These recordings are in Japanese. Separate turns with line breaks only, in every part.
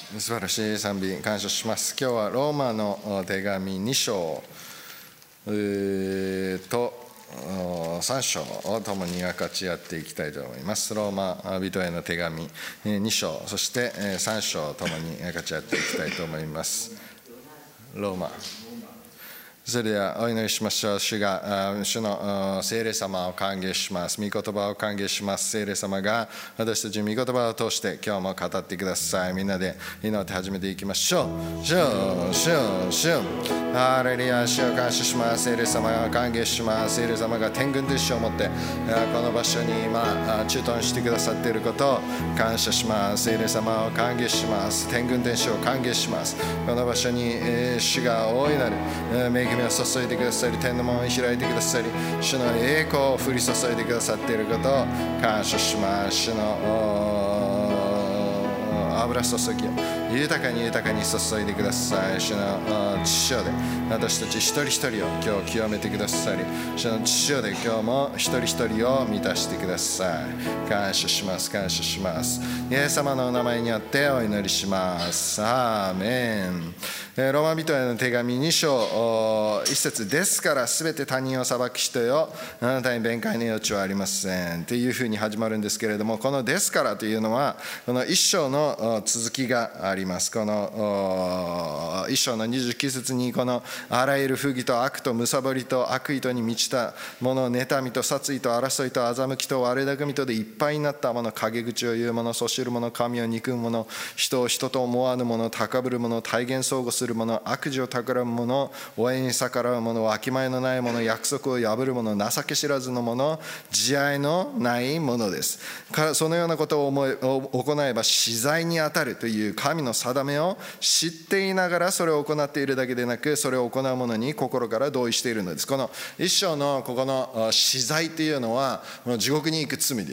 素晴らしい賛美感謝します。今日はローマの手紙2章と3章を共に分かち合っていきたいと思います。ローマ人への手紙2章、そして3章を共に分かち合っていきたいと思います。ローマ。それではお祈りしましょう。主の聖霊様を歓迎します。御言葉を歓迎します。聖霊様が私たち御言葉を通して今日も語ってください。みんなで祈って始めていきましょう。ハレルヤ、主を感謝します。聖霊様を歓迎します。聖霊様が天軍天使を持ってこの場所に今駐屯してくださっていることを感謝します。聖霊様を歓迎します。天軍天使を歓迎します。この場所に主が大いなる恵みを注いでくださり、天の門を開いてくださり、主の栄光を降り注いでくださっていることを感謝します。主の油注ぎを豊かに注いでください。主の父よで私たち一人一人を今日清めてくださり、主の父よで今日も一人一人を満たしてください。感謝します。イエス様のお名前によってお祈りします。アーメン。ローマ人への手紙2章1節ですからすべて他人を裁く人よ、あなたに弁解の余地はありませんというふうに始まるんですけれども、このですからというのはこの1章の続きがあります。この1章の29節にこのあらゆる不義と悪と貪りと悪意とに満ちたもの、妬みと殺意と争いと欺きと悪巧みとでいっぱいになったもの、陰口を言うもの、そしるもの、神を憎むもの、人を人と思わぬもの、高ぶるもの、体現相互するもの、悪事を企むもの、応援に逆らうもの、わきまえのないもの、約束を破るもの、情け知らずのもの、慈愛のないものです。そのようなことを行えば死罪に当たるという神の定めを知っていながらそれを行っているだけでなく、それを行う者に心から同意しているのです。この一章のここの死罪というのは地獄に行く罪です。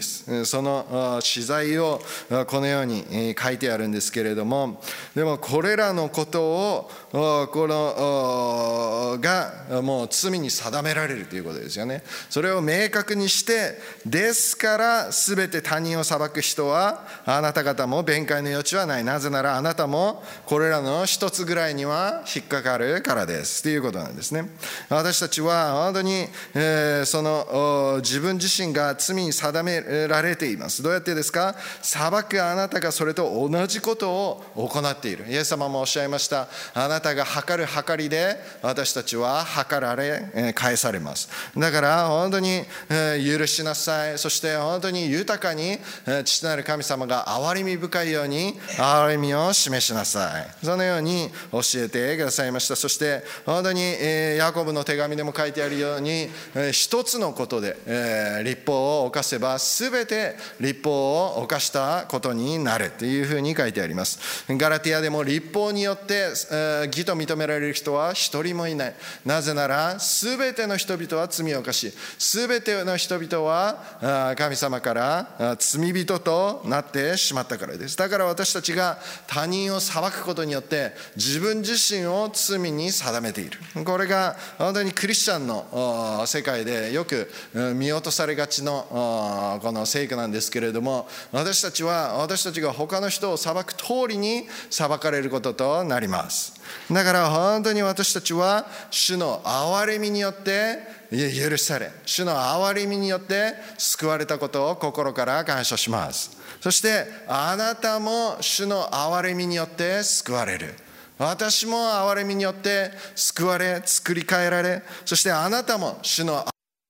その死罪をこのように書いてあるんですけれども、でもこれらのことをがもう罪に定められるということですよね。それを明確にして、ですから全て他人を裁く人はあなた方も弁解の余地はない。なぜならあなたもこれらの一つぐらいには引っかかるからですということなんですね。私たちは本当にその自分自身が罪に定められています。どうやってですか？裁くあなたがそれと同じことを行っている。イエス様もおっしゃいました。あなたが測る測りで私たちは測られ返されます。だから本当に許しなさい。そして本当に豊かに父なる神様が憐れみ深いように憐れみを示しなさい。そのように教えてくださいました。そして本当にヤコブの手紙でも書いてあるように、一つのことで律法を犯せば全て律法を犯したことになるというふうに書いてあります。ガラティアでも律法によって義と認められる人は一人もいない。なぜなら全ての人々は罪を犯し、全ての人々は神様から罪人となってしまったからです。だから私たちが他人を裁くことによって自分自身を罪に定めている。これが本当にクリスチャンの世界でよく見落とされがちのこの聖句なんですけれども、私たちが他の人を裁く通りに裁かれることとなります。だから本当に私たちは主の憐れみによって許され、主の憐れみによって救われたことを心から感謝します。そしてあなたも主の憐れみによって救われる。私も憐れみによって救われ、作り変えられ、そしてあなたも主の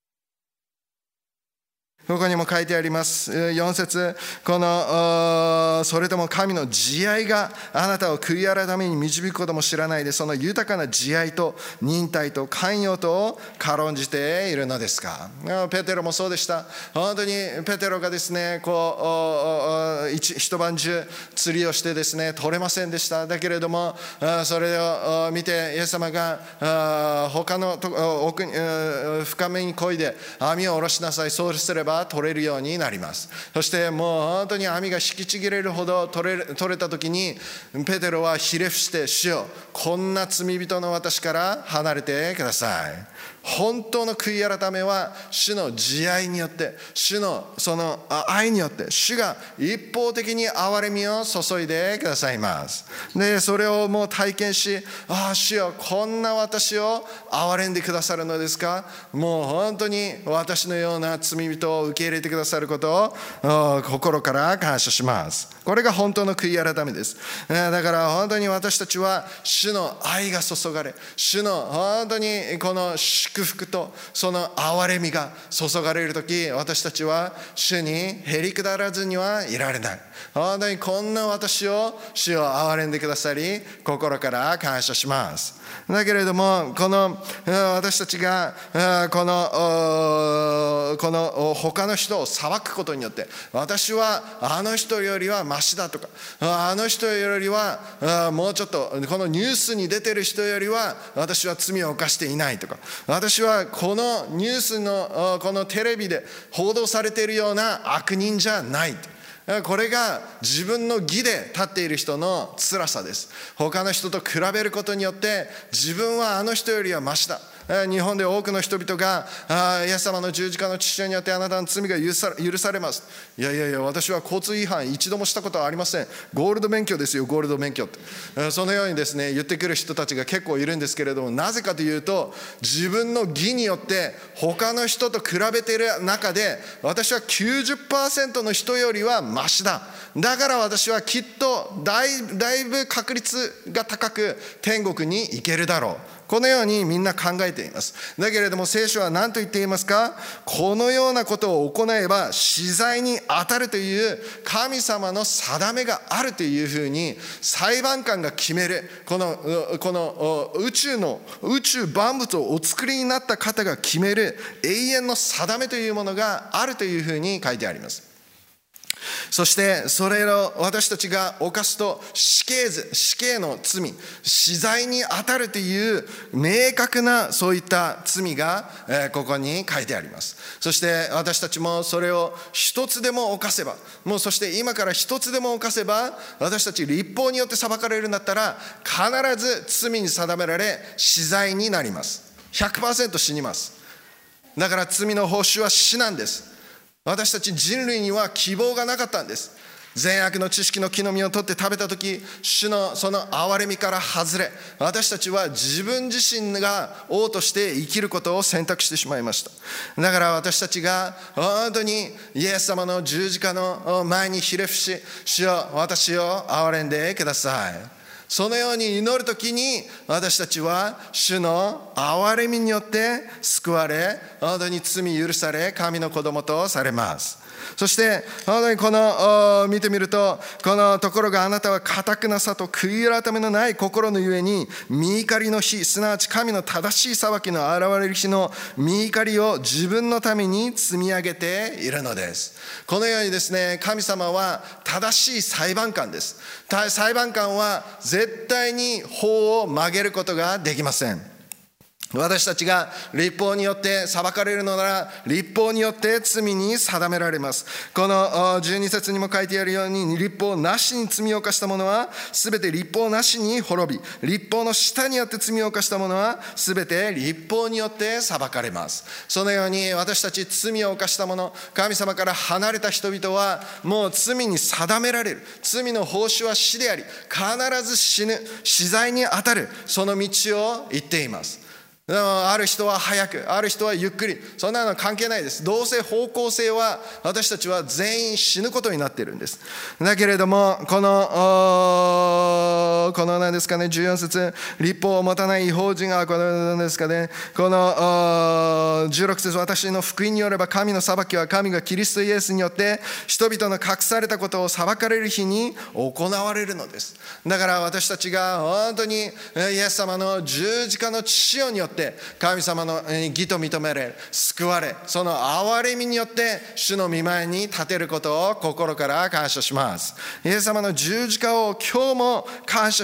ここにも書いてあります。4節、それとも神の慈愛があなたを悔い改めに導くことも知らないで、その豊かな慈愛と忍耐と寛容とを軽んじているのですか。ペテロもそうでした。本当にペテロがですね、一晩中釣りをしてですね、取れませんでした。だけれどもそれを見てイエス様が他の奥に深めに漕いで網を下ろしなさい、そうすればは取れるようになります。そしてもう本当に網が引きちぎれるほど取れた時に、ペテロはひれ伏して、主よ、こんな罪人の私から離れてください。本当の悔い改めは主の慈愛によって、主のその愛によって、主が一方的に憐れみを注いでくださいます。でそれをもう体験し、主よ、こんな私を憐れんでくださるのですか。もう本当に私のような罪人を受け入れてくださることを心から感謝します。これが本当の悔い改めです。だから本当に私たちは主の愛が注がれ、主の本当にこの祝福とその憐れみが注がれるとき、私たちは主にへりくだらずにはいられない。本当にこんな私を主を憐れんでくださり、心から感謝します。だけれども、この私たちがこの他の人を裁くことによって、私はあの人よりはマシだとか、あの人よりはもうちょっと、このニュースに出てる人よりは私は罪を犯していないとか、私はこのニュースのこのテレビで報道されているような悪人じゃない。これが自分の義で立っている人の辛さです。他の人と比べることによって、自分はあの人よりはマシだ。日本で多くの人々がイエス様の十字架の父親によってあなたの罪が許されます。いや私は交通違反一度もしたことはありません。ゴールド免許ですよ、ゴールド免許って。そのようにですね言ってくる人たちが結構いるんですけれども、なぜかというと、自分の義によって他の人と比べている中で、私は 90% の人よりはマシだ。だから私はきっとだいぶ確率が高く天国に行けるだろう。このようにみんな考えています。だけれども聖書は何と言っていますか。このようなことを行えば死罪に当たるという神様の定めがあるというふうに裁判官が決める、この宇宙万物をお作りになった方が決める永遠の定めというものがあるというふうに書いてあります。そしてそれを私たちが犯すと死刑の罪、死罪に当たるという明確なそういった罪がここに書いてあります。そして私たちもそれを一つでも犯せば、もうそして今から一つでも犯せば、私たち律法によって裁かれるんだったら必ず罪に定められ死罪になります。 100% 死にます。だから罪の報酬は死なんです。私たち人類には希望がなかったんです。善悪の知識の木の実を取って食べたとき、主のその憐れみから外れ、私たちは自分自身が王として生きることを選択してしまいました。だから私たちが本当にイエス様の十字架の前にひれ伏し、主よ、私を憐れんでください。そのように祈るときに、私たちは主の憐れみによって救われ、本当に罪許され、神の子供とされます。そして本当にこの見てみると、このところがあなたは堅くなさと悔い改めのない心のゆえに、御怒りの日、すなわち神の正しい裁きの現れる日の御怒りを自分のために積み上げているのです。このようにですね、神様は正しい裁判官です。裁判官は絶対に法を曲げることができません。私たちが律法によって裁かれるのなら、律法によって罪に定められます。この12節にも書いてあるように、律法なしに罪を犯した者はすべて律法なしに滅び、律法の下によって罪を犯した者はすべて律法によって裁かれます。そのように私たち罪を犯した者、神様から離れた人々はもう罪に定められる。罪の報酬は死であり、必ず死ぬ、死罪に当たる、その道を行っています。ある人は早く、ある人はゆっくり、そんなの関係ないです。どうせ方向性は私たちは全員死ぬことになっているんです。だけれどもこの何ですかね、14節、律法を持たない異邦人が、この何ですかね、この16節、私の福音によれば神の裁きは神がキリストイエスによって人々の隠されたことを裁かれる日に行われるのです。だから私たちが本当にイエス様の十字架の血潮によって神様の義と認められ、救われ、その憐れみによって主の御前に立てることを心から感謝します。イエス様の十字架を今日も感謝し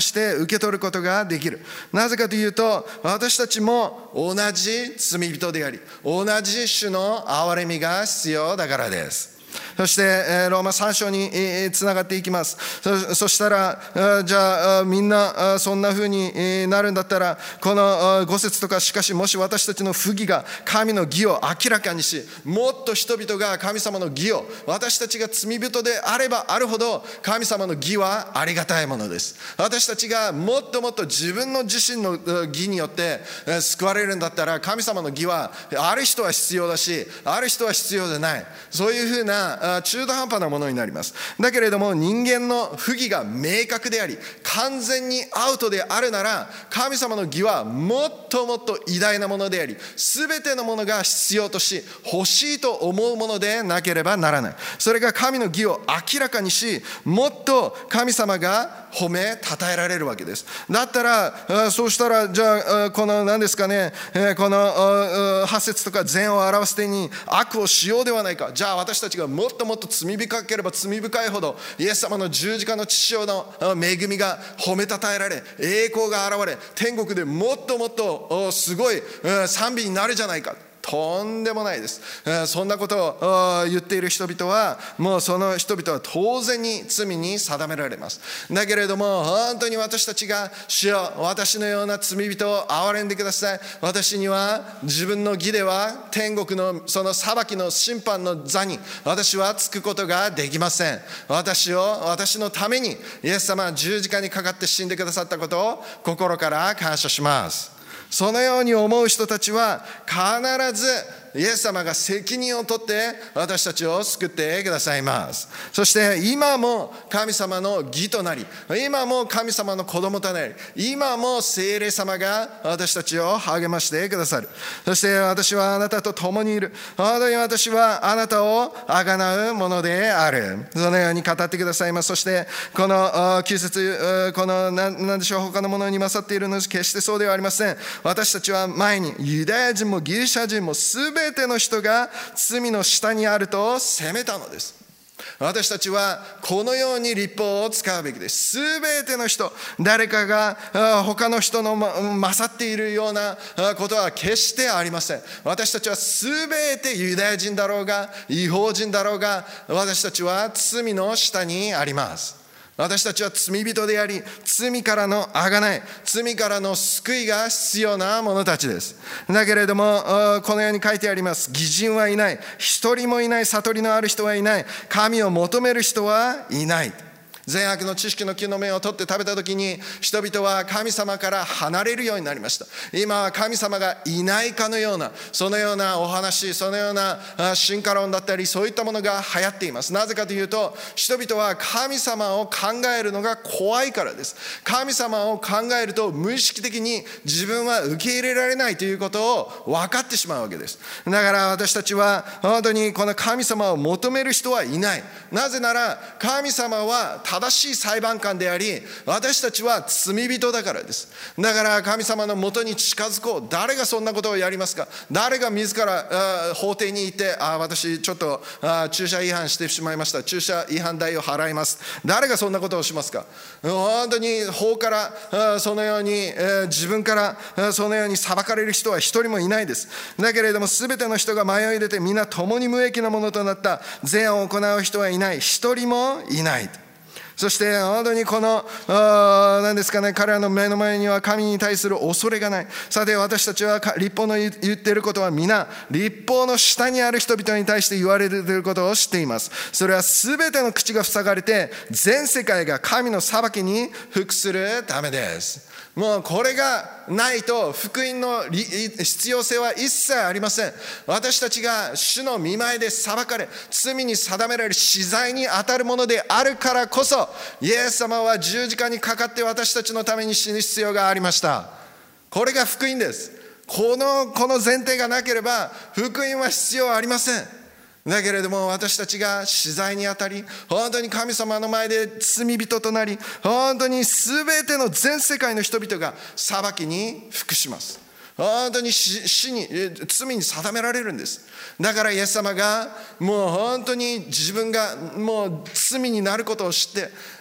して受け取ることができる。なぜかというと、私たちも同じ罪人であり、同じ主の憐れみが必要だからです。そしてローマ3章につながっていきます。そしたら、じゃあみんなそんな風になるんだったら、この5節とか、しかしもし私たちの不義が神の義を明らかにし、もっと人々が神様の義を、私たちが罪人であればあるほど神様の義はありがたいものです。私たちがもっともっと自分の自身の義によって救われるんだったら、神様の義はある人は必要だし、ある人は必要じゃない、そういう風な中途半端なものになります。だけれども、人間の不義が明確であり、完全にアウトであるなら、神様の義はもっともっと偉大なものであり、全てのものが必要とし欲しいと思うものでなければならない。それが神の義を明らかにし、もっと神様が褒め称えられるわけです。だったら、そうしたら、じゃあこの何ですかね、この8節とか善を表す手に悪をしようではないか。じゃあ私たちがもっともっと罪深ければ罪深いほど、イエス様の十字架の父親の恵みが褒め称えられ、栄光が現れ、天国でもっともっとすごい賛美になるじゃないか。とんでもないです。そんなことを言っている人々は、もうその人々は当然に罪に定められます。だけれども、本当に私たちが、主よ、私のような罪人を憐れんでください。私には自分の義では天国のその裁きの審判の座に私はつくことができません。私のためにイエス様は十字架にかかって死んでくださったことを心から感謝します。そのように思う人たちは必ずイエス様が責任を取って私たちを救ってくださいます。そして今も神様の義となり、今も神様の子供となり、今も聖霊様が私たちを励ましてくださる。そして私はあなたと共にいる。本当に私はあなたを贖うものである。そのように語ってくださいます。そしてこの9節、この何でしょう、他のものに勝っているのです。決してそうではありません。私たちは前にユダヤ人もギリシャ人も全ての人が罪の下にあると責めたのです。私たちはこのように律法を使うべきです。全ての人、誰かが他の人の勝っているようなことは決してありません。私たちは全てユダヤ人だろうが異邦人だろうが、私たちは罪の下にあります。私たちは罪人であり、罪からの贖い、罪からの救いが必要な者たちです。だけれども、このように書いてあります。義人はいない、一人もいない、悟りのある人はいない、神を求める人はいない。善悪の知識の木の芽を取って食べたときに、人々は神様から離れるようになりました。今は神様がいないかのような、そのようなお話、そのような進化論だったり、そういったものが流行っています。なぜかというと、人々は神様を考えるのが怖いからです。神様を考えると無意識的に自分は受け入れられないということを分かってしまうわけです。だから私たちは本当にこの神様を求める人はいない。なぜなら神様は正しい裁判官であり、私たちは罪人だからです。だから神様のもとに近づこう。誰がそんなことをやりますか。誰が自ら法廷に行って、私ちょっと駐車違反してしまいました、駐車違反代を払います。誰がそんなことをしますか。本当に法からそのように自分からそのように裁かれる人は一人もいないです。だけれども全ての人が迷い出て皆共に無益なものとなった。善を行う人はいない、一人もいない。そして本当にこの何ですかね、彼らの目の前には神に対する恐れがない。さて私たちは律法の言っていることは皆律法の下にある人々に対して言われていることを知っています。それは全ての口が塞がれて全世界が神の裁きに服するためです。もうこれがないと福音の必要性は一切ありません。私たちが主の御前で裁かれ、罪に定められる死罪に当たるものであるからこそ、イエス様は十字架にかかって私たちのために死ぬ必要がありました。これが福音です。この前提がなければ福音は必要ありません。だけれども私たちが死罪にあたり、本当に神様の前で罪人となり、本当に全ての全世界の人々が裁きに服します。本当に死に罪に定められるんです。だからイエス様がもう本当に自分がもう罪になることを知って、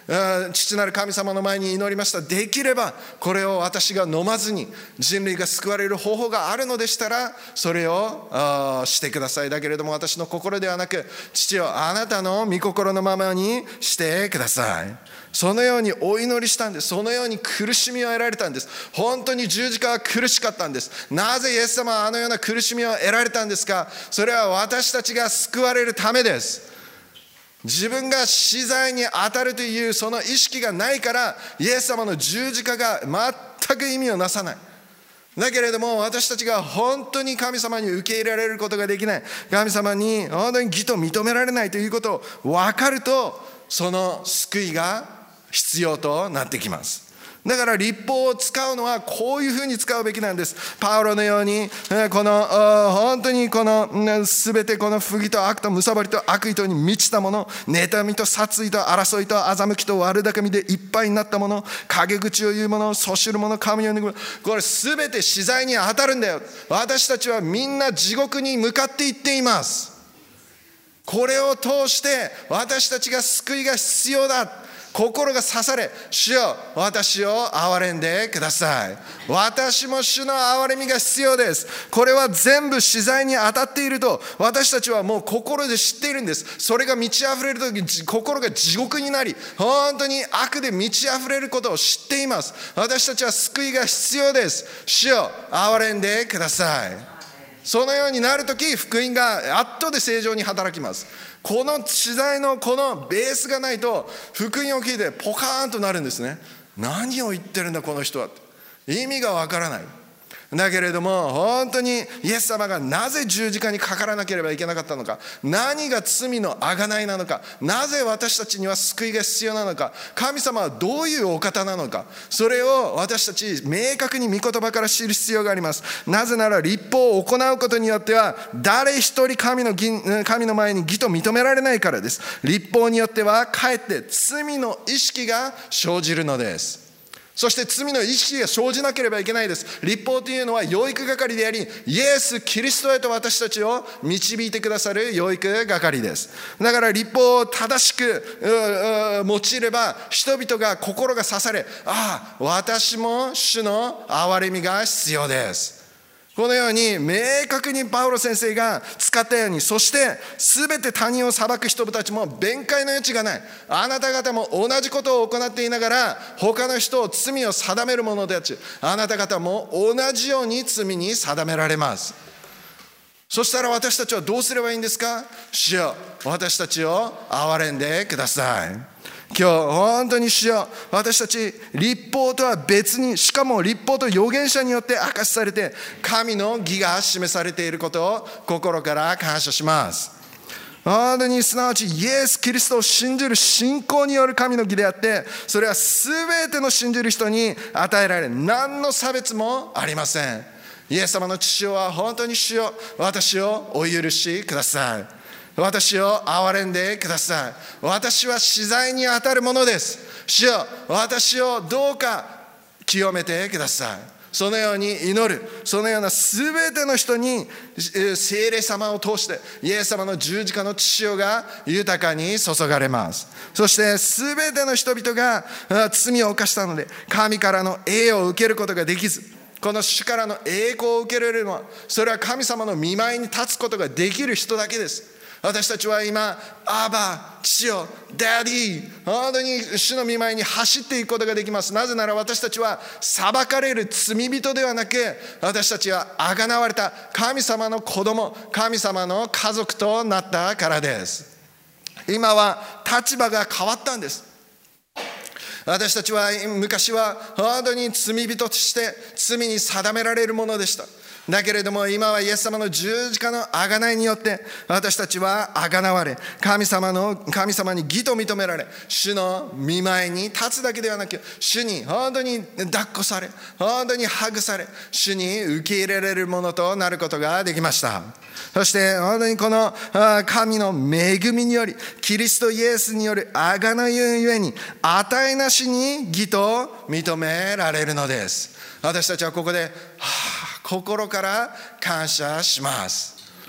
父なる神様の前に祈りました。できればこれを私が飲まずに人類が救われる方法があるのでしたら、それをしてください。だけれども私の心ではなく、父よ、あなたの御心のままにしてください。そのようにお祈りしたんです。そのように苦しみを得られたんです。本当に十字架は苦しかったんです。なぜイエス様はあのような苦しみを得られたんですか。それは私たちが救われるためです。自分が死罪に当たるというその意識がないから、イエス様の十字架が全く意味をなさない。だけれども私たちが本当に神様に受け入れられることができない、神様に本当に義と認められないということを分かると、その救いが必要となってきます。だから律法を使うのはこういうふうに使うべきなんです。パウロのようにこの本当にこの全てこの不義と悪と貪りと悪意とに満ちたもの、妬みと殺意と争いと欺きと悪巧みでいっぱいになったもの、陰口を言うもの、そしるもの、神を憎む、これ全て死罪に当たるんだよ。私たちはみんな地獄に向かっていっています。これを通して私たちが救いが必要だ。心が刺され、主よ、私を憐れんでください。私も主の憐れみが必要です。これは全部死罪に当たっていると私たちはもう心で知っているんです。それが満ち溢れるとき、心が地獄になり、本当に悪で満ち溢れることを知っています。私たちは救いが必要です。主よ、憐れんでください。そのようになるとき、福音があっとで正常に働きます。この死罪のこのベースがないと、福音を聞いてポカーンとなるんですね。何を言ってるんだこの人は、意味がわからない。だけれども本当にイエス様がなぜ十字架にかからなければいけなかったのか、何が罪の贖いなのか、なぜ私たちには救いが必要なのか、神様はどういうお方なのか、それを私たち明確に御言葉から知る必要があります。なぜなら律法を行うことによっては誰一人神の前に義と認められないからです。律法によってはかえって罪の意識が生じるのです。そして罪の意識が生じなければいけないです。律法というのは養育係であり、イエス・キリストへと私たちを導いてくださる養育係です。だから律法を正しく用いれば、人々が心が刺され、ああ、私も主の憐れみが必要です。このように明確にパウロ先生が使ったように、そして全て他人を裁く人たちも弁解の余地がない。あなた方も同じことを行っていながら他の人を罪を定める者たち、あなた方も同じように罪に定められます。そしたら私たちはどうすればいいんですか。主よ、私たちを憐れんでください。今日本当に主よ、私たち律法とは別に、しかも律法と預言者によって明かしされて神の義が示されていることを心から感謝します。本当にすなわちイエス・キリストを信じる信仰による神の義であって、それは全ての信じる人に与えられ、何の差別もありません。イエス様の父は本当に主よ、私をお許しください。私を憐れんでください。私は死罪に当たるものです。主よ、私をどうか清めてください。そのように祈る。そのような全ての人に聖霊様を通してイエス様の十字架の血潮が豊かに注がれます。そして全ての人々が罪を犯したので神からの栄を受けることができず、この主からの栄光を受けられるのは、それは神様の御前に立つことができる人だけです。私たちは今、アバ、父よ、ダディ、本当に主の御前に走っていくことができます。なぜなら私たちは裁かれる罪人ではなく、私たちは贖われた神様の子供、神様の家族となったからです。今は立場が変わったんです。私たちは昔は本当に罪人として罪に定められるものでした。だけれども今はイエス様の十字架の贖いによって私たちは贖われ、神様に義と認められ、主の御前に立つだけではなく、主に本当に抱っこされ、本当にハグされ、主に受け入れられるものとなることができました。そして本当にこの神の恵みにより、キリストイエスによる贖いゆえに値なしに義と認められるのです。私たちはここで心から感謝します。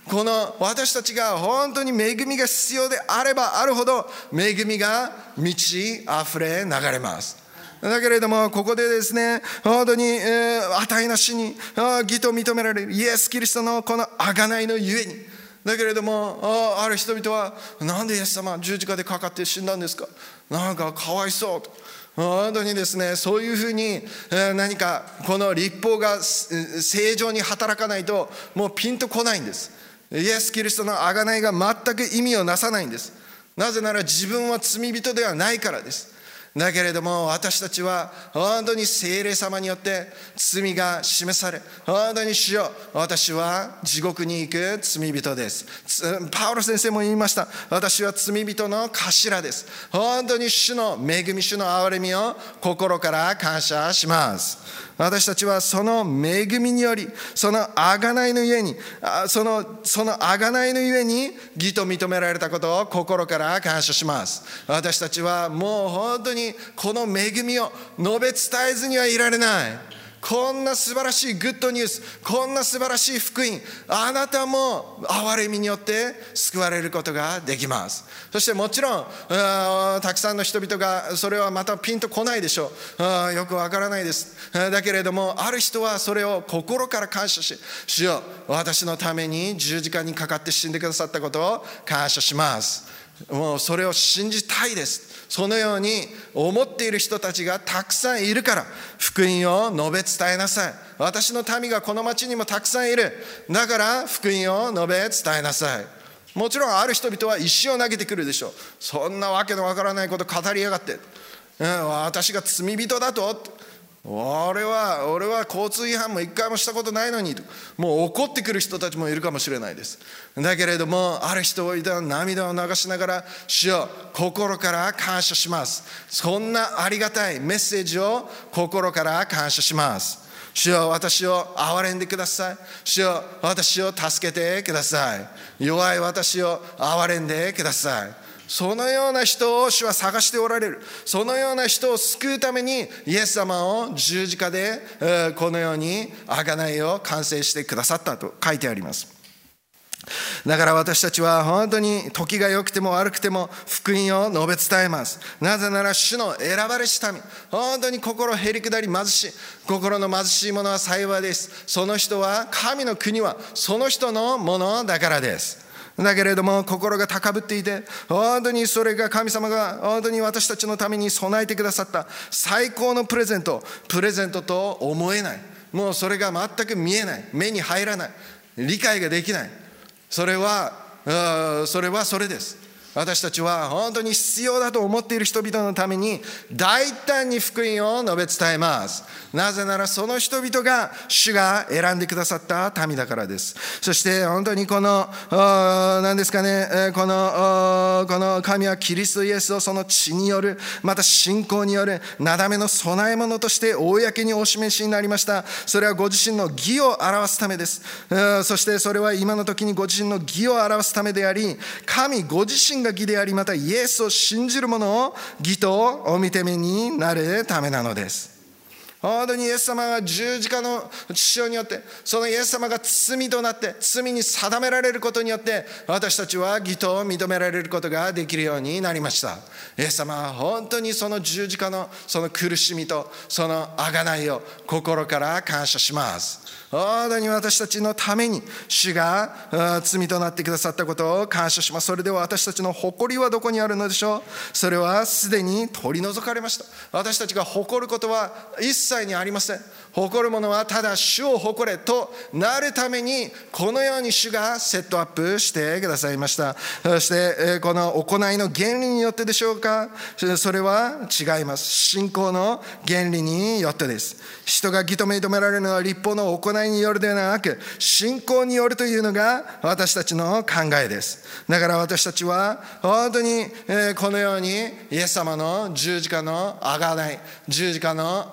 この私たちが本当に恵みが必要であればあるほど、恵みが満ち溢れ流れます。だけれども、ここでですね、本当に値なしに義と認められるイエス・キリストのこの贖いのゆえに、だけれどもある人々は、なんでイエス様十字架でかかって死んだんですか、なんかかわいそうと、本当にですね、そういうふうに何かこの律法が正常に働かないともうピンとこないんです。イエス・キリストの贖いが全く意味をなさないんです。なぜなら自分は罪人ではないからです。だけれども私たちは本当に聖霊様によって罪が示され、本当に主よ、私は地獄に行く罪人です。パウロ先生も言いました。私は罪人の頭です。本当に主の恵み、主の憐れみを心から感謝します。私たちはその恵みにより、その贖いのゆえに、その贖いのゆえに義と認められたことを心から感謝します。私たちはもう本当にこの恵みを述べ伝えずにはいられない。こんな素晴らしいグッドニュース、こんな素晴らしい福音、あなたも憐れみによって救われることができます。そしてもちろんたくさんの人々がそれはまたピンとこないでしょう。よくわからないです。だけれどもある人はそれを心から感謝し、主よ、私のために十字架にかかって死んでくださったことを感謝します。もうそれを信じたいです。そのように思っている人たちがたくさんいるから、福音を述べ伝えなさい。私の民がこの町にもたくさんいる。だから福音を述べ伝えなさい。もちろんある人々は石を投げてくるでしょう。そんなわけのわからないこと語りやがって、私が罪人だと、俺は交通違反も一回もしたことないのにと、もう怒ってくる人たちもいるかもしれないです。だけれどもある人をいたら涙を流しながら、主よ、心から感謝します。そんなありがたいメッセージを心から感謝します。主よ、私を憐れんでください。主よ、私を助けてください。弱い私を憐れんでください。そのような人を主は探しておられる。そのような人を救うためにイエス様を十字架でこのように贖いを完成してくださったと書いてあります。だから私たちは本当に時が良くても悪くても福音を述べ伝えます。なぜなら主の選ばれし民、本当に心へりくだり貧しい、心の貧しい者は幸いです。その人は、神の国はその人のものだからです。だけれども心が高ぶっていて、本当にそれが神様が本当に私たちのために備えてくださった最高のプレゼントと思えない。もうそれが全く見えない、目に入らない、理解ができない。それはそれです。私たちは本当に必要だと思っている人々のために大胆に福音を述べ伝えます。なぜならその人々が主が選んでくださった民だからです。そして本当にこの何ですかね、この神はキリストイエスをその血による、また信仰によるなだめの供え物として公にお示しになりました。それはご自身の義を表すためです。そしてそれは今の時にご自身の義を表すためであり、神ご自身が義であり、またイエスを信じる者を義とお認めになるためなのです。本当にイエス様が十字架の血潮によって、そのイエス様が罪となって罪に定められることによって、私たちは義と認められることができるようになりました。イエス様は本当にその十字架のその苦しみとその贖いを心から感謝します。本当に私たちのために主が罪となってくださったことを感謝します。それでは私たちの誇りはどこにあるのでしょう。それはすでに取り除かれました。私たちが誇ることは一切にありません。誇るものはただ主を誇れとなるために、このように主がセットアップしてくださいました。そしてこの行いの原理によってでしょうか。それは違います。信仰の原理によってです。人が義と認められるのは律法の行いによるではなく、信仰によるというのが私たちの考えです。だから私たちは本当にこのようにイエス様の十字架の贖い、十字架の憐れみ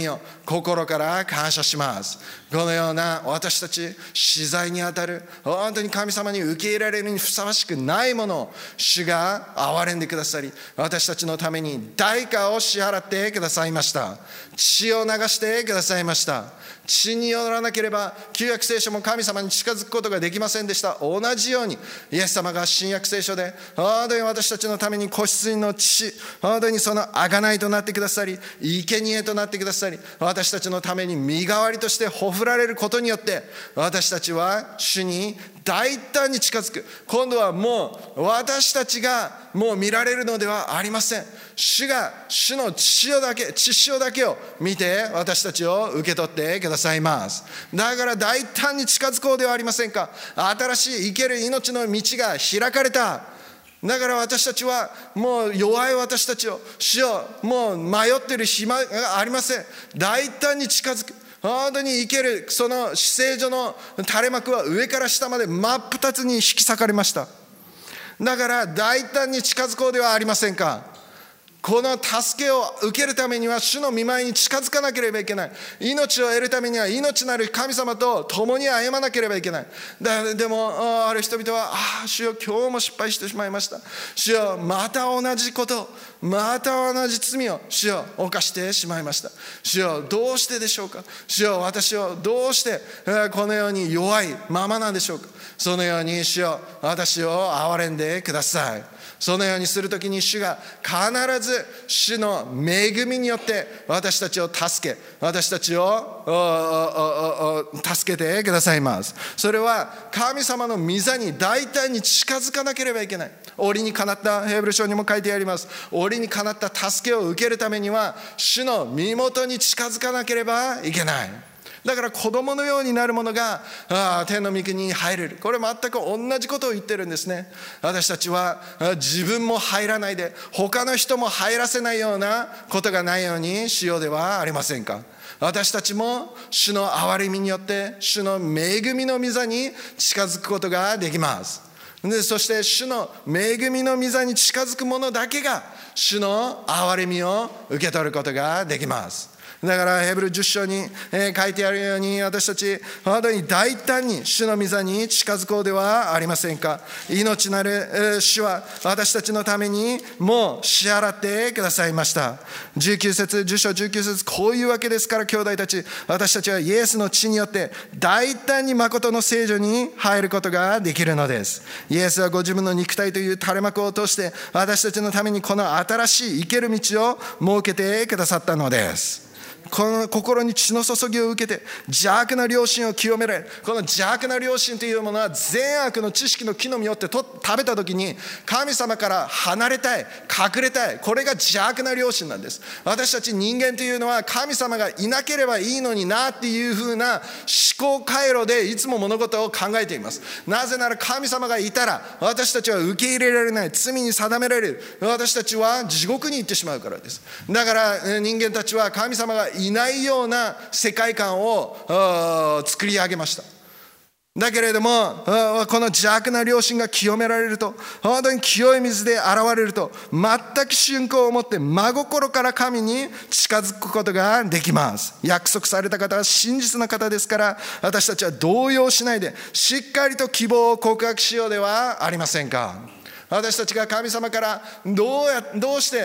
みを心から感謝します。このような私たち死罪にあたる、本当に神様に受け入れられるにふさわしくないものを主が憐れんでくださり、私たちのために代価を支払ってくださいました。血を流してくださいました。血によらなければ旧約聖書も神様に近づくことができませんでした。同じようにイエス様が新約聖書で本当に私たちのために子羊の血、本当にその贖いとなってくださり、生贄となってくださり、私たちのために身代わりとしてほふられることによって、私たちは主に大胆に近づく。今度はもう私たちがもう見られるのではありません。主が主の血潮だけを見て私たちを受け取ってくださいます。だから大胆に近づこうではありませんか。新しい生ける命の道が開かれた。だから私たちはもう弱い私たちを、主よもう迷っている暇がありません。大胆に近づく。本当に生けるその至聖所の垂れ幕は上から下まで真っ二つに引き裂かれました。だから大胆に近づこうではありませんか。この助けを受けるためには主の御前に近づかなければいけない。命を得るためには命なる神様と共に歩まなければいけない。でもある人々は主よ今日も失敗してしまいました。主よまた同じことまた同じ罪を主よ犯してしまいました。主よどうしてでしょうか。主よ私をどうしてこのように弱いままなんでしょうか。そのように主よ私を憐れんでください。そのようにするときに主が必ず主の恵みによって私たちを助け、私たちを助けてくださいます。それは神様の御座に大胆に近づかなければいけない。折にかなったヘブル書にも書いてあります。折にかなった助けを受けるためには主の身元に近づかなければいけない。だから子供のようになるものが天の御国に入れる。これ全く同じことを言ってるんですね。私たちは自分も入らないで他の人も入らせないようなことがないようにしようではありませんか。私たちも主の憐れみによって主の恵みの御座に近づくことができます。でそして主の恵みの御座に近づく者だけが主の憐れみを受け取ることができます。だからヘブル10章に書いてあるように、私たち本当に大胆に主の御座に近づこうではありませんか。命なる主は私たちのためにもう支払ってくださいました。10章19節、こういうわけですから兄弟たち、私たちはイエスの血によって大胆に誠の聖所に入ることができるのです。イエスはご自分の肉体という垂れ幕を通して私たちのためにこの新しい生ける道を設けてくださったのです。この心に血の注ぎを受けて邪悪な良心を清められる。この邪悪な良心というものは善悪の知識の木の実を食べた時に神様から離れたい、隠れたい、これが邪悪な良心なんです。私たち人間というのは神様がいなければいいのになっていう風な思考回路でいつも物事を考えています。なぜなら神様がいたら私たちは受け入れられない、罪に定められる、私たちは地獄に行ってしまうからです。だから人間たちは神様がいないような世界観を作り上げました。だけれどもこの邪悪な良心が清められると、本当に清い水で現れると、全く信仰を持って真心から神に近づくことができます。約束された方は真実な方ですから、私たちは動揺しないでしっかりと希望を告白しようではありませんか。私たちが神様からどうして、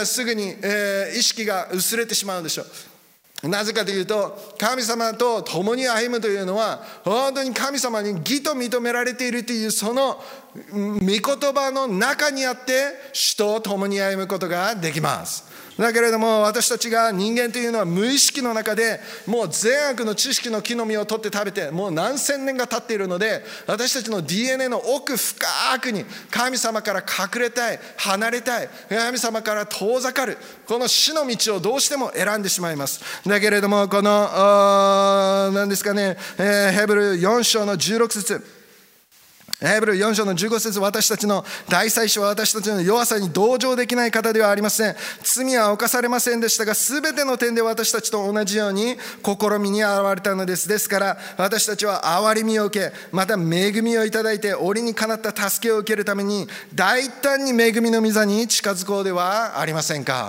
すぐに、意識が薄れてしまうでしょう。なぜかというと、神様と共に歩むというのは本当に神様に義と認められているというその御言葉の中にあって主と共に歩むことができます。だけれども私たちが人間というのは無意識の中でもう善悪の知識の木の実を取って食べてもう何千年が経っているので、私たちの DNA の奥深くに神様から隠れたい、離れたい、神様から遠ざかるこの死の道をどうしても選んでしまいます。だけれどもこの何ですかね、ヘブル4章の16節、ヘブル4章の15節、私たちの大祭司は私たちの弱さに同情できない方ではありません。罪は犯されませんでしたが、すべての点で私たちと同じように試みに現れたのです。ですから私たちは憐れみを受け、また恵みをいただいて折にかなった助けを受けるために大胆に恵みの御座に近づこうではありませんか。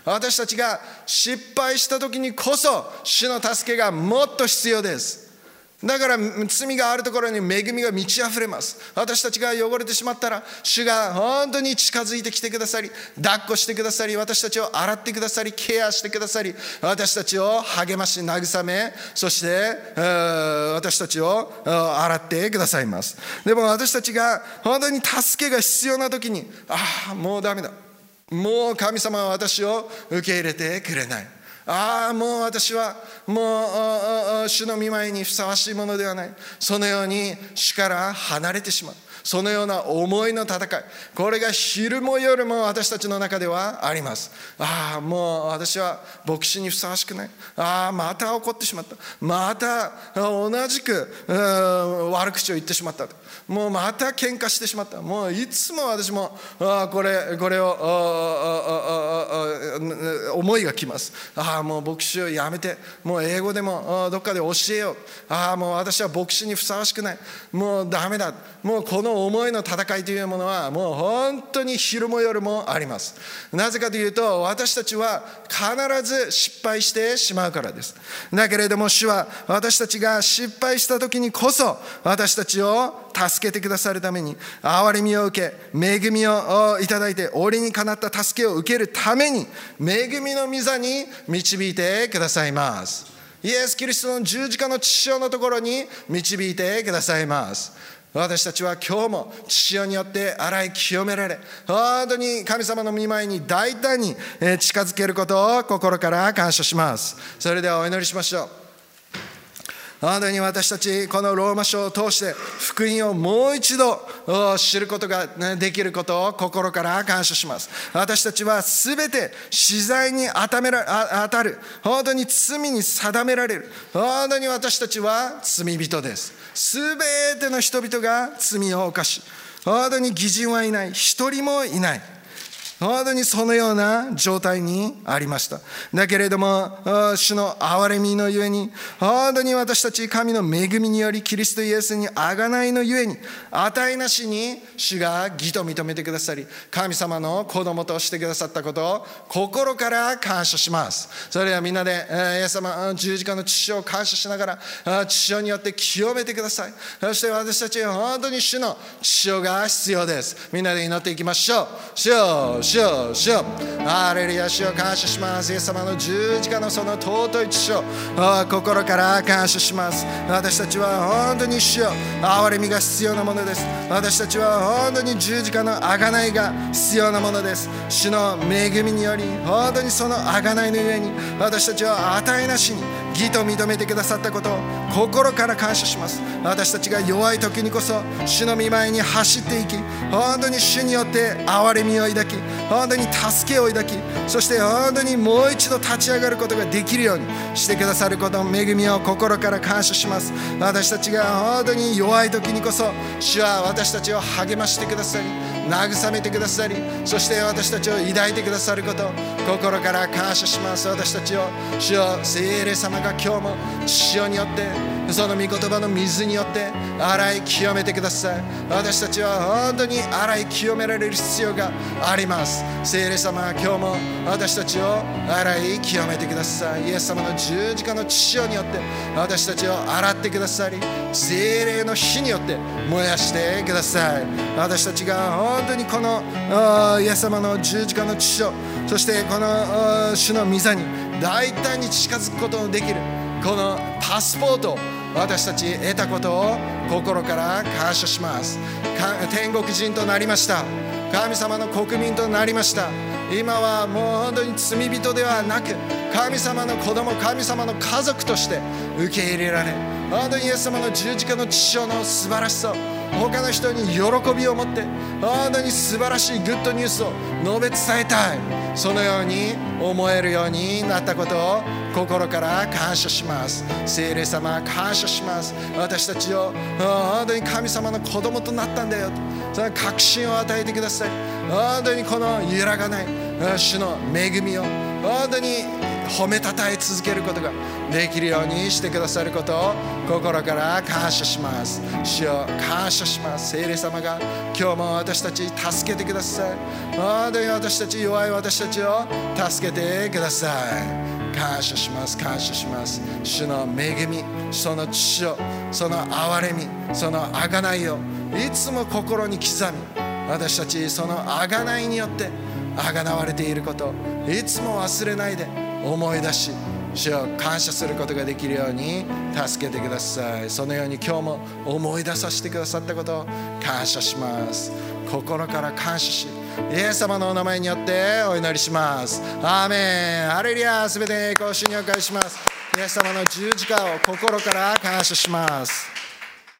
私たちが失敗した時にこそ主の助けがもっと必要です。だから罪があるところに恵みが満ち溢れます。私たちが汚れてしまったら、主が本当に近づいてきてくださり、抱っこしてくださり、私たちを洗ってくださり、ケアしてくださり、私たちを励まし慰め、そして私たちを洗ってくださいます。でも私たちが本当に助けが必要な時に、もうダメだ、もう神様は私を受け入れてくれない、もう私はもう主の御前にふさわしいものではない、そのように主から離れてしまう、そのような思いの戦い、これが昼も夜も私たちの中ではあります。もう私は牧師にふさわしくない、また怒ってしまった、また同じく悪口を言ってしまった、もうまた喧嘩してしまった、もういつも私もこれを思いがきます。もう牧師をやめて、もう英語でもどっかで教えよう、もう私は牧師にふさわしくない、もうダメだ、もうこの思いの戦いというものはもう本当に昼も夜もあります。なぜかというと、私たちは必ず失敗してしまうからです。だけれども主は私たちが失敗した時にこそ私たちを助けてくださるために、憐れみを受け恵みをいただいて、折にかなった助けを受けるために恵みの御座に導いてくださいます。イエス・キリストの十字架の血潮のところに導いてくださいます。私たちは今日も血潮によって洗い清められ、本当に神様の御前に大胆に近づけることを心から感謝します。それではお祈りしましょう。本当に私たちこのローマ書を通して福音をもう一度知ることができることを心から感謝します。私たちはすべて死罪に当たる、本当に罪に定められる、本当に私たちは罪人です。すべての人々が罪を犯し、本当に義人はいない、一人もいない、本当にそのような状態にありました。だけれども主の憐れみのゆえに、本当に私たち神の恵みによりキリストイエスに贖いのゆえに、値なしに主が義と認めてくださり、神様の子供としてくださったことを心から感謝します。それではみんなでイエス様十字架の血潮を感謝しながら、血潮によって清めてください。そして私たちは本当に主の血潮が必要です。みんなで祈っていきましょう。主よ主よ主よ、ハレルヤ、主を感謝します。イエス様の十字架のその尊い血潮、心から感謝します。私たちは本当に主よ、憐れみが必要なものです。私たちは本当に十字架の贖いが必要なものです。主の恵みにより、本当にその贖いの上に私たちは値なしに義と認めてくださったことを心から感謝します。私たちが弱い時にこそ主の御前に走っていき、本当に主によって憐れみを抱き、本当に助けを抱き、そして本当にもう一度立ち上がることができるようにしてくださることの恵みを心から感謝します。私たちが本当に弱い時にこそ主は私たちを励ましてくださり、慰めてくださり、そして私たちを抱いてくださることを心から感謝します。私たちを主よ、聖霊様が今日も血潮によって、その御言葉の水によって洗い清めてください。私たちは本当に洗い清められる必要があります。聖霊様は今日も私たちを洗い清めてください。イエス様の十字架の血潮によって私たちを洗ってくださり、聖霊の火によって燃やしてください。私たちが本当にこのイエス様の十字架の血潮、そしてこの主の御座に大胆に近づくことのできるこのパスポートを私たち得たことを心から感謝します。天国人となりました。神様の国民となりました。今はもう本当に罪人ではなく、神様の子供、神様の家族として受け入れられ、本当にイエス様の十字架の血潮の素晴らしさを他の人に喜びを持って、本当に素晴らしいグッドニュースを述べ伝えたい、そのように思えるようになったことを心から感謝します。聖霊様、感謝します。私たちを本当に神様の子供となったんだよと、その確信を与えてください。本当にこの揺らがない主の恵みを本当に褒めたたえ続けることができるようにしてくださることを心から感謝します。主よ、感謝します。聖霊様が今日も私たち助けてください。本当に私たち、弱い私たちを助けてください。感謝します、感謝します。主の恵み、その父を、その憐れみ、その贖いをいつも心に刻み、私たちその贖いによって贖われていることをいつも忘れないで思い出し、主を感謝することができるように助けてください。そのように今日も思い出させてくださったことを感謝します。心から感謝し、イエス様のお名前によってお祈りします。アーメン。ハレルヤ。すべて栄光を主にお返しします。イエス様の十字架を心から感謝します。